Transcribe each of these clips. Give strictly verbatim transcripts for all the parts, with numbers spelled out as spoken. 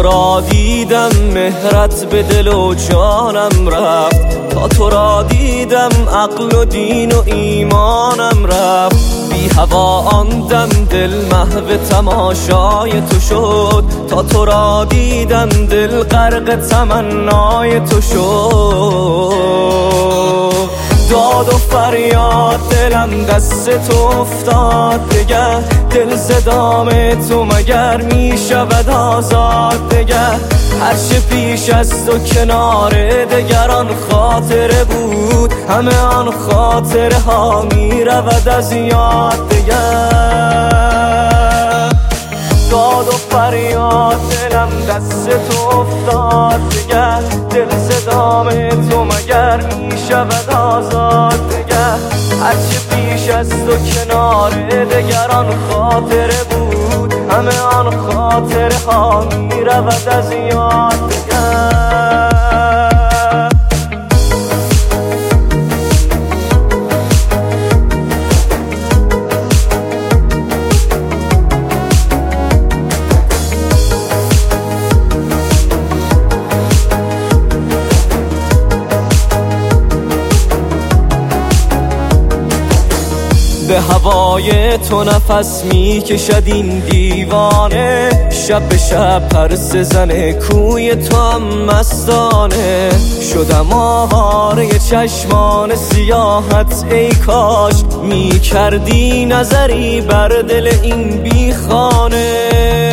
را دیدم مهرت به دل و جانم رفت، تا تو را دیدم عقل و دین و ایمانم رفت. بی هوا آن دم دل محو تماشای تو شد، تا تو را دیدم دل غرق تمنای تو شد. داد و فریاد دلم دست تو افتاد دگر، دل ز دام تو مگر می شود آزاد دگر. هرچه پیش از تو کنار دگران خاطره بود، همه آن خاطره ها می رود از یاد دگر. داد و فریاد دلم دست تو افتاد دگر، دل ز دام تو مگر می شود آزاد دگر. هرچه پیش از تو کنار دگران خاطره بود، همه آن خاطره ها می رود از یاد دگر. به هوای تو نفس می کشد این دیوانه، شب به شب پرسه زنه کوی تو هم مستانه. شدم آواره چشمان سیاحت ای کاش می کردی نظری بر دل این بیخانه.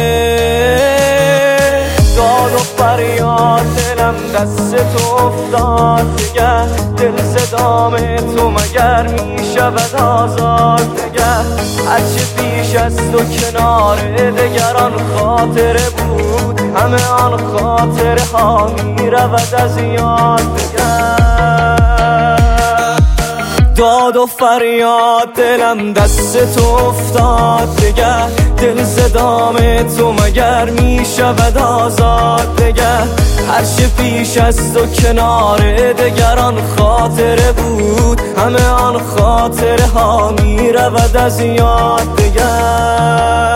داد و فریاد دلم دست تو افتاد دگر، دل ز دام تو مگر می شود آزاد دگر. هرچه پیش از تو کنار دگران خاطره بود، همه آن خاطره ها می رود از یاد دگر. داد و فریاد دلم دست تو افتاد دگر، دل ز دام تو مگر می شود آزاد دگر. هرچه پیش از تو کنار دگران خاطره بود، همه آن خاطره ها می رود از یاد دگر.